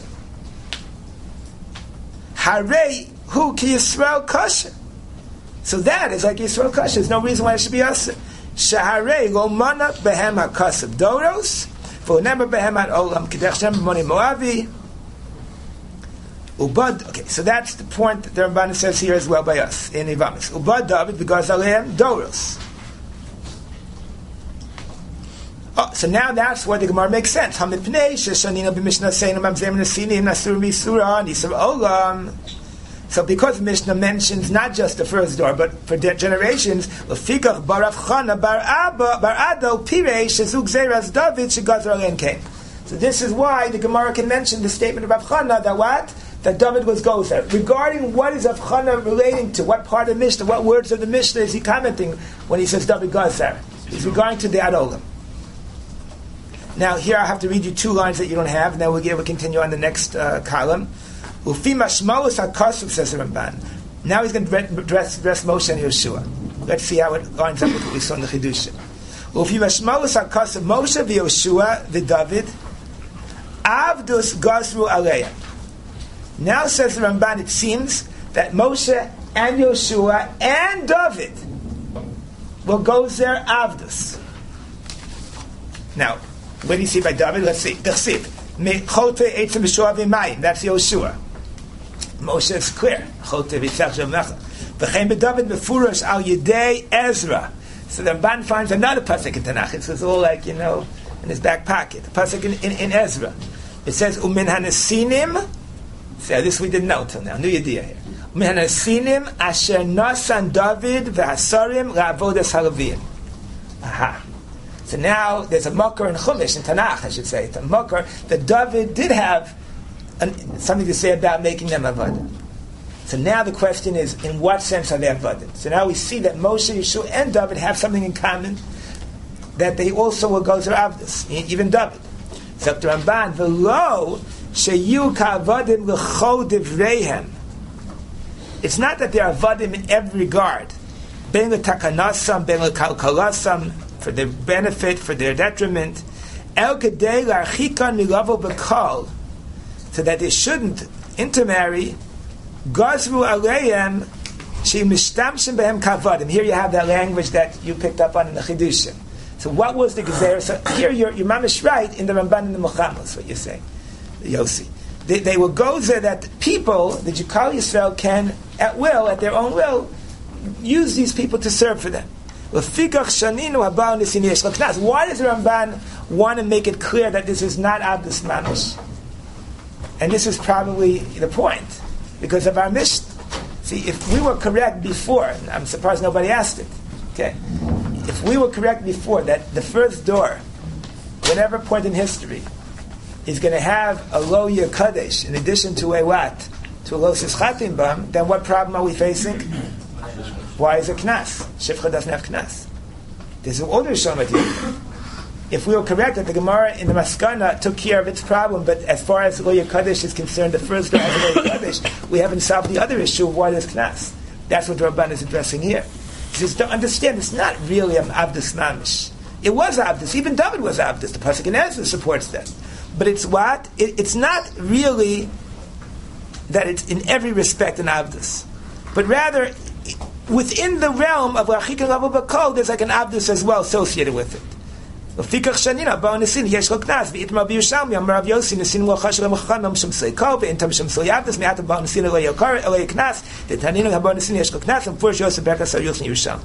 Harei Hu Ki Yisrael Kasher. So that is like Yisrael Kasher. There's no reason why it should be us. Shaharei Lo Mana Behem HaKasav Doros. Okay, so that's the point that the Ramban says here as well by us in Ivamis. Ubad David because Aleim Doros. Oh, so now that's where the Gemara makes sense. So because Mishnah mentions not just the first door, but for de- generations, Lefikach Barav Chana Bar Abba Bar Ado Pirei Shezuk Zeras David Shegazar Alein came. So this is why the Gemara can mention the statement of Rav Chana that what? That David was Gozer. Regarding what is Rav Chana relating to, what part of Mishnah, what words of the Mishnah is he commenting when he says David Gozer? He's regarding to the Adolam. Now here I have to read you two lines that you don't have, and then we'll, we'll continue on the next uh, column. Ufi mashmalus hakasuv, says the Ramban. Now he's going to address, address Moshe and Yeshua. Let's see how it lines up with what we saw in the Chidushim. Ufi mashmalus hakasuv Moshe v'Yeshua v'David avdus gazru aleya. Now says the Ramban, it seems that Moshe and Yeshua and David will go there avdus. Now, what do you see by David? Let's see. That's Yeshua. Moshe is clear. Ezra. So the Ramban finds another pasuk in Tanakh. It's all like, you know, in his back pocket. The pasuk in, in, in Ezra. It says, Umin hanesinim. So this we didn't know till now. New idea here. Umin hanesinim asher nasan David v'hasarim la'avodas halavim. Aha. So now there's a makar in Chumash, in Tanakh, I should say. It's a makar that David did have an, something to say about making them avodah. So now the question is, in what sense are they avodah? So now we see that Moshe, Yeshua, and David have something in common, that they also will go to avdus, even David. So the Ramban, v'lo sheyu ka'avodim l'chol divreihem. It's not that they are avodim in every regard. Ben l'takanasam, ben l'kalkalasam, for their benefit, for their detriment, el kedei l'archikan milavo b'kol, so that they shouldn't intermarry. Gazru aleim she mishtamshim behem kavadim. Here you have that language that you picked up on in the Chidushim. So what was the gezer? So here you're, you're mamish right in the Ramban and the Muhammad. That's what you're saying, Yossi. They, they will go there that people, the Jukal Yisrael, can at will, at their own will, use these people to serve for them. Why does the Ramban want to make it clear that this is not Abdus Mamish? And this is probably the point, because of our Mishnah. See, if we were correct before, and I'm surprised nobody asked it, okay? If we were correct before that the first door, whatever point in history, is going to have a lo Kadesh in addition to a what? To a lo Sischatim Bam, then what problem are we facing? Why is it Knas? Shifcha doesn't have Knas. There's an older Shomat here. If we were correct that the Gemara in the Maskana took care of its problem, but as far as Lo Kadesh is concerned, the first door has Lo Kadesh, we haven't solved the other issue of why there's Knas. That's what the Ramban is addressing here. He says, don't understand, it's not really an Abdus Mamish. It was Abdus. Even David was Abdus. The Pasuk in Ezra supports that. But it's what? It, it's not really that it's in every respect an Abdus. But rather, within the realm of Rachik and Lavu Bakol, there's like an Abdus as well associated with it. לפיכך שנינא באו נסין יש לו קנס ואיתמר בירושלמי אמר רב יוסי נסין לא חשב למחכם לא משמסוי קול ואין תם משמסוי עבדס מעט באו נסין אלא יקר אלא יקנס דתנינא הבאו נסין יש לו קנס ומפורש יוסי ברקס על יוסי ירושלמי.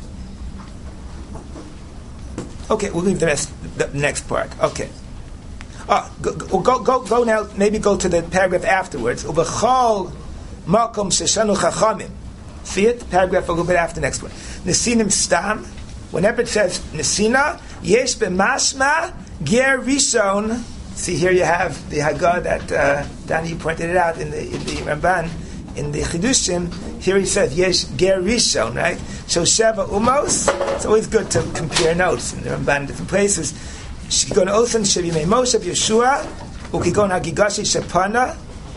Okay, we'll leave the rest, the next part. Okay. Oh, go, go, go, go now, maybe go to the paragraph afterwards. Uvechol makom sheshanu chachamim. See it? Paragraph a little bit after the next one. Nesinim stam. Whenever it says nesina, yesh b'mashma ger rishon. See, here you have the Haggadah that uh, Danny pointed it out in the, in the Ramban, in the Chidushim. Here he says yesh ger rishon, right? So sheva umos. It's always good to compare notes in the Ramban in different places. Shkigon osan shevimei Moshe Yeshua ukigon hagigashi shepana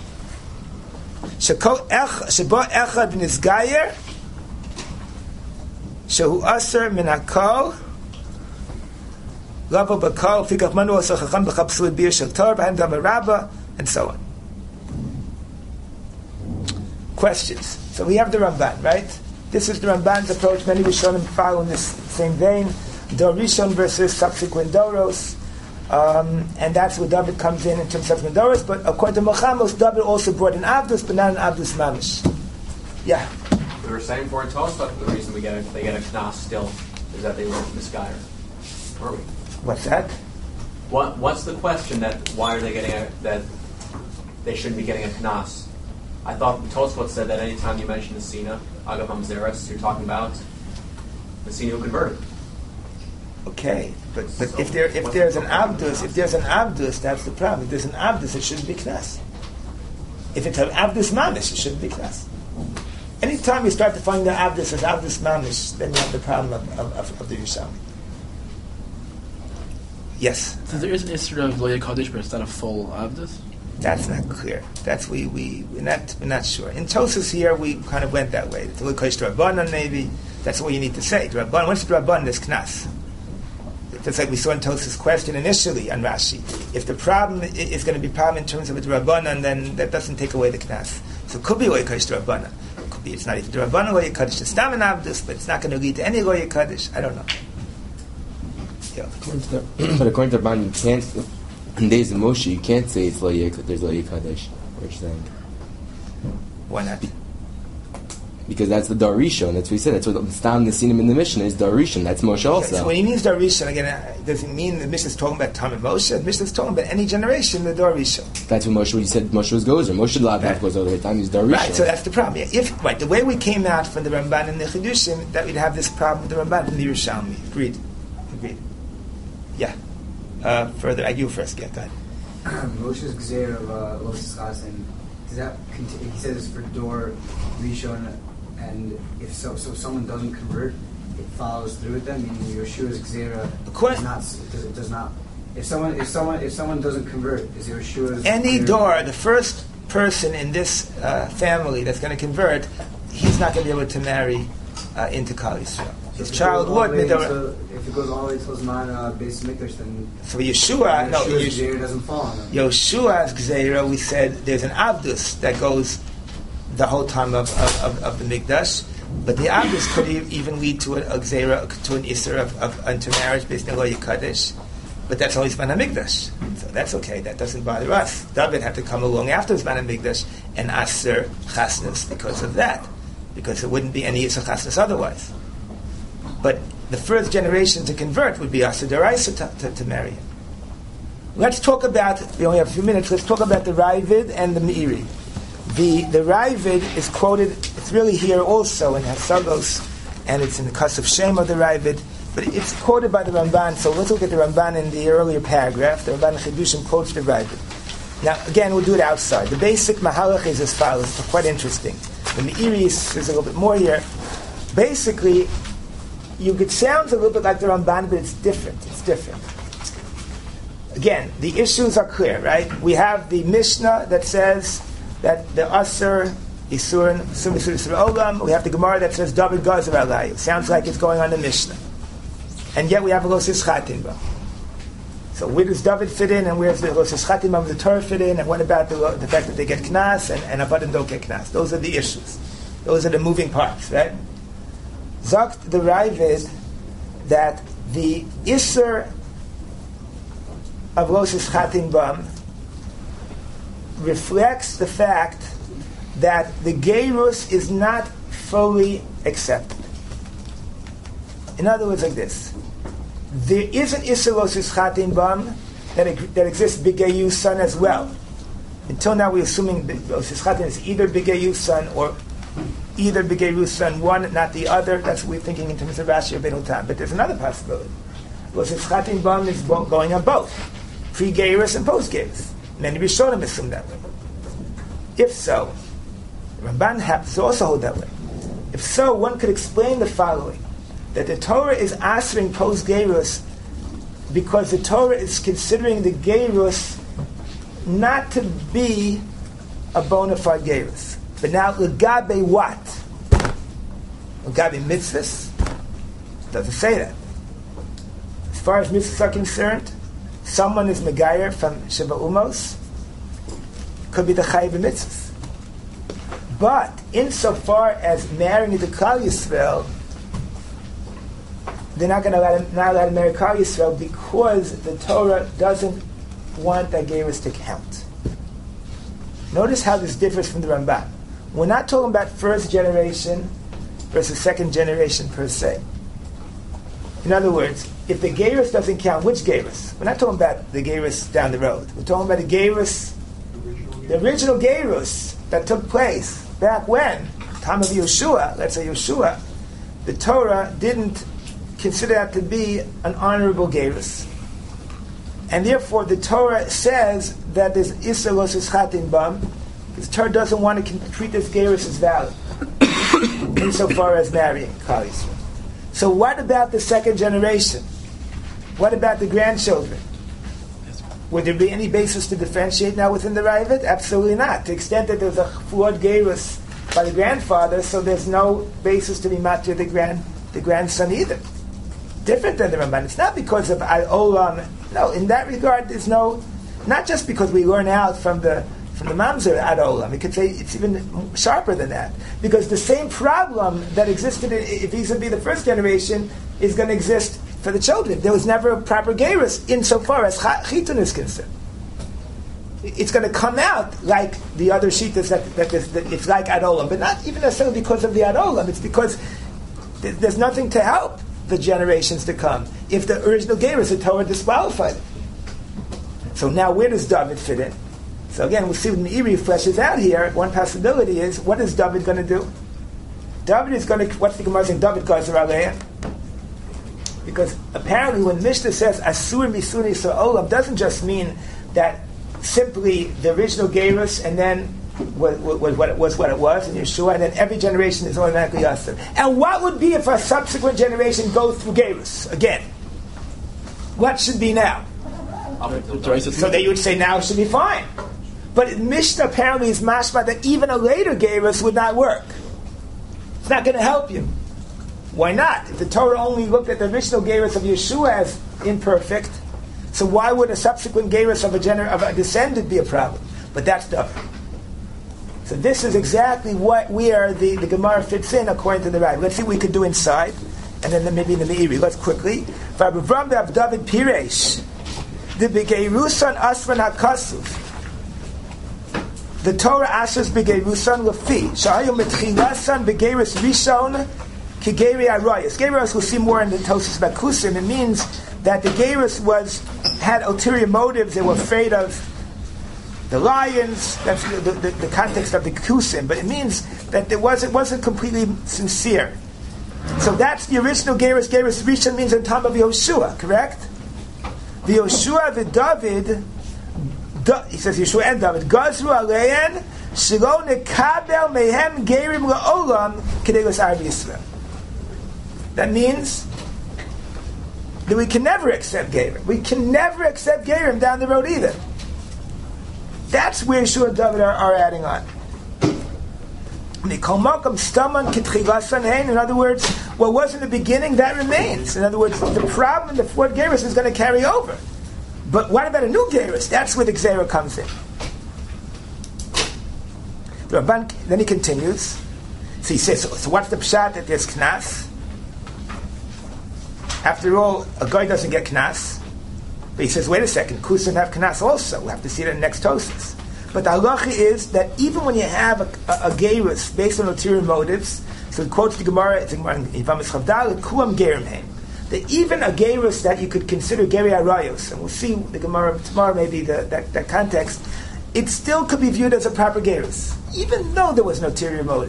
sheko ech shebo echad nizgayer shehu aser min hakol lavo bakol fikach manu aser chacham b'chapsu bir shel Torah b'hem dam rabba and so on. Questions. So we have the Ramban, right? This is the Ramban's approach. Many Rishonim follow in this same vein. Dor Rishon versus subsequent Doros. Um, and that's where David comes in in terms of subsequent Doros. But according to Machamos, David also brought an Abdus, but not an Abdus Mamish. Yeah. We were saying for in Tosfot, the reason we get a, they get a knas still is that they were misguided. Were we? What's that? What, what's the question that why are they getting a, that they shouldn't be getting a knas? I thought Tosfot said that anytime you mention the Sina, Agav Hamzeres, you're talking about the Sina who converted. Okay, but but so if there if there's an abdus, if there's an abdus, that's the problem. If there's an abdus, it shouldn't be knas. If it's an abdus mamish, it shouldn't be knas. Anytime you start to find the abdus as abdus mamish, then you have the problem of, of, of, of the Yerushalmi. Yes. So there is an issue of Loya Kodesh, but it's not a full abdus. That's not clear. That's we we we're not we're not sure. In Tosas here, we kind of went that way. It's a little close to Rabbanan, maybe. That's all you need to say. The Rabbanan, once the Rabbanan, there's knas. Just like we saw in Tosas' question initially on Rashi. If the problem is going to be a problem in terms of the Rabbanan, then that doesn't take away the knas. So it could be Loya Kodesh to Rabbanan. It could be it's not even the Rabbanan Loya Kodesh. It's not an abdus, but it's not going to lead to any Loya Kodesh. I don't know. Yeah. According to the, but according to Rabbanan, you can't. In days of Moshe, you can't say it's Loya, there's Loya Kadesh. What you're saying? Why not? Because that's the Darishon. That's what he said. That's what Stam Nesinim in the Mishnah is Darishon. That's Moshe also. Okay, so when he means Darishon, again, it doesn't mean the Mishnah is talking about Tam and Moshe. The Mishnah is talking about any generation, the Darishon. That's what Moshe, when he said Moshe was Gozer. Moshe Lav right. goes all the way time. He's Darishon. Right, so that's the problem. Yeah, if right, the way we came out from the Ramban and the Chidushim, that we'd have this problem with the Ramban and the Yerushalmi. Agreed. Agreed. Yeah. Uh, further, you first. Get that. Moshe's Gzeir of uh, Los Chasen, does that continue? He says it's for Dor Rishon, and if so, so if someone doesn't convert, it follows through with them. Meaning Yeshua's Gzeira does not does, it does not. If someone if someone if someone doesn't convert, is Yeshua's any Dor, the first person in this uh, family that's going to convert, he's not going to be able to marry uh, into Kal Yisrael. His child would. If it goes all the way till Zman uh, Beis Mikdash, then so Yeshua, no, Yeshua's Gzeira doesn't fall on him. Yeshua's Gzeira, we said there's an Abdus that goes the whole time of, of, of, of the Mikdash, but the Abdus could even lead to a, a Gzeira, to an Isser of, of intermarriage based on Loya Kadesh, but that's only Zman HaMikdash, so that's okay. That doesn't bother us. David had to come along after Zman HaMikdash and Aser Chasnus because of that, because there wouldn't be any Isser Chasnus otherwise. But the first generation to convert would be Aser Daraisa to, to, to marry him. Let's talk about, we only have a few minutes, let's talk about the Ravid and the Meiri. The the Ravid is quoted, it's really here also in Hasagos, and it's in the Kasuf Shem of the Ravid, but it's quoted by the Ramban, so let's look at the Ramban in the earlier paragraph. The Ramban Chidushim quotes the Ravid. Now, again, we'll do it outside. The basic Mahalach is as follows, it's quite interesting. The Meiri is, there's a little bit more here. Basically, You it sounds a little bit like the Ramban, but it's different. It's different. Again, the issues are clear, right? We have the Mishnah that says that the Asur, Isurin, Sum Isur Isur Olam. We have the Gemara that says David Gazer Alayu. Sounds like it's going on the Mishnah. And yet we have a Los Ischatim. So where does David fit in, and where's the Los Ischatim of the Torah fit in, and what about the, the fact that they get Knas, and, and Avadim don't get Knas? Those are the issues. Those are the moving parts, right? Zakt the Ravid that the Isser of Losis Chatin Bam reflects the fact that the Geirus is not fully accepted. In other words, like this. There is an Issa Losis Chatin Bam that, that exists B'Geyus son as well. Until now we're assuming that Losis Chatin is either B'Geyus son or either B'Geyus son, one, not the other. That's what we're thinking in terms of Rashi or Beinotam. But there's another possibility. Losis Chatin Bam is bo- going on both. Pre-Geirus and post-Geirus. Many Rishonim assume that way. If so, Ramban happens to also hold that way. If so, one could explain the following: that the Torah is answering post-Geirus because the Torah is considering the Geirus not to be a bona fide Geirus. But now, Legabe what? Legabe mitzvahs? Doesn't say that. As far as mitzvahs are concerned, someone is Megayer from Sheva Umos, could be the Chayiv mitzvahs. But insofar as marrying the Klal Yisrael, they're not going to let him, not allowed to marry Klal Yisrael because the Torah doesn't want that Geirus to count. Notice how this differs from the Ramban. We're not talking about first generation versus second generation per se. In other words, if the Geirus doesn't count, which Geirus? We're not talking about the Geirus down the road. We're talking about the Geirus, the original Geirus that took place back when, time of Yeshua, let's say Yeshua, the Torah didn't consider that to be an honorable Geirus. And therefore the Torah says that there's Issa Losis Chatin Bam, because the Torah doesn't want to treat this Geirus as valid insofar as marrying Klal Yisrael. So what about the second generation? What about the grandchildren? Would there be any basis to differentiate now within the Raavad? Absolutely not. To the extent that there's a flawed Geirus by the grandfather, so there's no basis to be matir the grand the grandson either. Different than the Ramban. It's not because of Ad Olam. No, in that regard, there's no. Not just because we learn out from the from the Mamzer Ad Olam. We could say it's even sharper than that, because the same problem that existed if vis-a-vis the first generation is going to exist for the children. There was never a proper Geirus insofar as Chitun is concerned. It's going to come out like the other Shitas that, that, that it's like Ad Olam, but not even necessarily because of the Ad Olam. It's because th- there's nothing to help the generations to come. If the original Geirus, the Torah disqualified it. So now where does David fit in? So again, we'll see when Meiri fleshes out here. One possibility is, what is David going to do? David is going to, what's the Gemara saying? David Gazer Aleya. Because apparently when Mishnah says Asur Misuni Olam, doesn't just mean that simply the original Geirus and then was, was, what it was what it was in Yeshua, and then every generation is automatically Asur. And what would be if a subsequent generation goes through Geirus again? What should be now? So that you would say now it should be fine. But Mishnah apparently is mashma that even a later Geirus would not work. It's not going to help you. Why not? If the Torah only looked at the original Geirus of Yeshua as imperfect, so why would a subsequent Geirus of a, gener- of a descendant be a problem? But that's different. So this is exactly what where the, the Gemara fits in according to the Rav. Let's see what we could do inside, and then maybe in the Meiri. Let's quickly. V'Avram Rav David Piresh, the Begeirusan Asran HaKasuf. The Torah asks Begeirusan Lefi Shahayu Metchilasan Begeirus Rishon Kigeri Arayas. Geirus, we'll see more in the Tosas about Kusim. It means that the Geirus was had ulterior motives. They were afraid of the lions. That's the, the, the context of the Kusim. But it means that it wasn't wasn't completely sincere. So that's the original Geirus. Geirus Rishon means in time of Yehoshua, correct? The Yehoshua, the David. He says Yeshua and David. Gazru alein shelo nekabel mehem gerim laolam kedei l'sar Yisrael. That means that we can never accept gerim. We can never accept gerim down the road either. That's where Yeshua and David are, are adding on. In other words, what was in the beginning, that remains. In other words, the problem in the fourth Geirus is going to carry over. But what about a new Geirus? That's where the Gzera comes in. Then he continues. So he says, so, so what's the pshat that there's knas? After all, a guy doesn't get knas. But he says, wait a second, Kusa and have Kanas also. We'll have to see that in the next Tosas. But the halacha is that even when you have a, a, a gerus based on ulterior motives, so he quotes the Gemara, it's the Gemara in Yivamis Chavdal, Kuam Gerim Heim. That even a gerus that you could consider Geri Arayos, and we'll see the Gemara tomorrow, maybe the, that, that context, it still could be viewed as a proper gerus, even though there was no ulterior motive.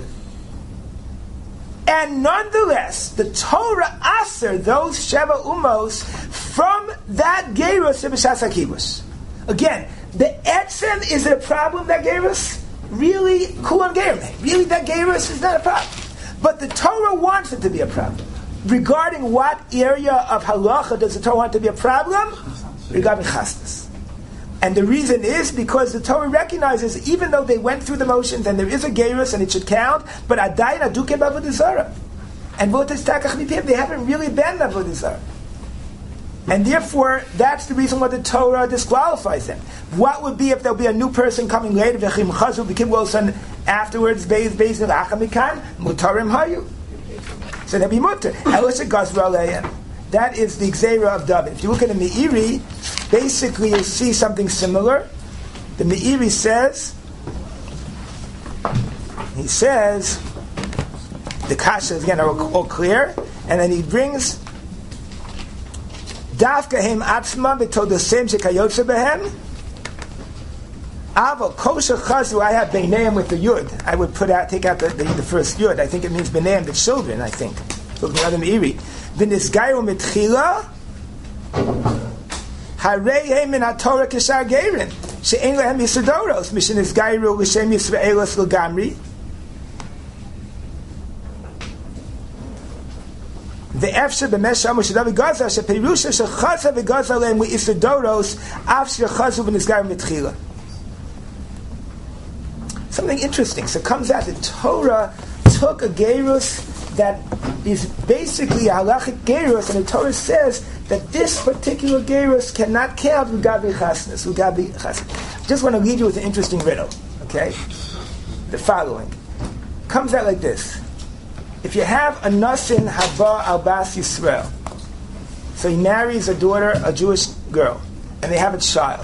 And nonetheless, the Torah aser those Sheva Umos from that gerus of B'shas HaKibbutz. Again, the etzem, is it a problem, that gerus? Really, kulam gerim. Really, that gerus is not a problem. But the Torah wants it to be a problem. Regarding what area of halacha does the Torah want to be a problem? Regarding chasnas. And the reason is because the Torah recognizes, even though they went through the motions and there is a gerus and it should count, but adayin adukem avodah zarah. And votes takach mipim, they haven't really been avodah zarah. And therefore, that's the reason why the Torah disqualifies them. What would be if there'll be a new person coming later, v'chim chazu, v'kim wilson, afterwards, beis beis v'achamikan, mutarim hayu. So they'll be mutter. Elisha gazra aleihem. That is the Gzeira of David. If you look at the Meiri, basically you see something similar. The Meiri says, he says, the Kasha again are all clear, and then he brings Dafka him atzma b'todosem shekayotze behem. Avo kosher chazu. I have beineim with the yud. I would put out, take out the, the, the first yud. I think it means beineim, the children. I think. Look at the other Meiri. V'nisgayu mitchila harei min haTorah kishar gerin she'en lehem yisadoros mishin nisgayu l'shem Yisraelos l'gamri. Ve'efshe b'mesh shamu shedavi gaza she'perusha shechaza v'gaza lehem yisadoros af shechazu v'nisgayu mitchila. Something interesting. So it comes out the Torah took a gerus that is basically a halachic gerus, and the Torah says that this particular gerus cannot count ugabi chasnas. Ugabi chasnas. Just want to leave you with an interesting riddle. Okay, the following comes out like this: if you have a nasin haba al bas Yisrael, so he marries a daughter, a Jewish girl, and they have a child.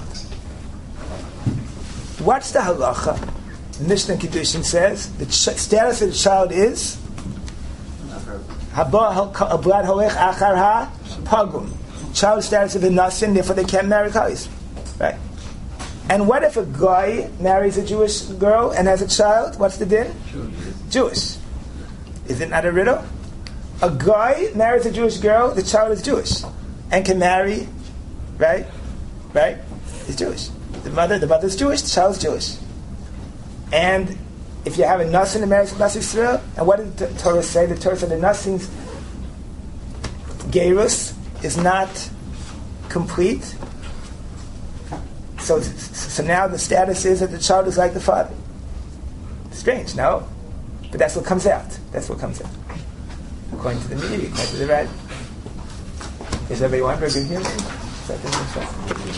What's the halacha? Mishnah Kiddushin says the ch- status of the child is Haba Ablad Holech Achar Ha Pagum. Child status of a nasin, therefore they can't marry Kais. Right? And what if a guy marries a Jewish girl and has a child? What's the din? Jewish. Is it not a riddle? A guy marries a Jewish girl, the child is Jewish, and can marry, right? Right? He's Jewish. The mother, the mother is Jewish, the child is Jewish. And if you have a nasin that marries a Bas Yisrael, and what did the Torah say? The Torah said the nasin's gerus is not complete. So, so now the status is that the child is like the father. Strange, no? But that's what comes out. That's what comes out. According to the media, according to the right. Is everybody wondering? Good hearing?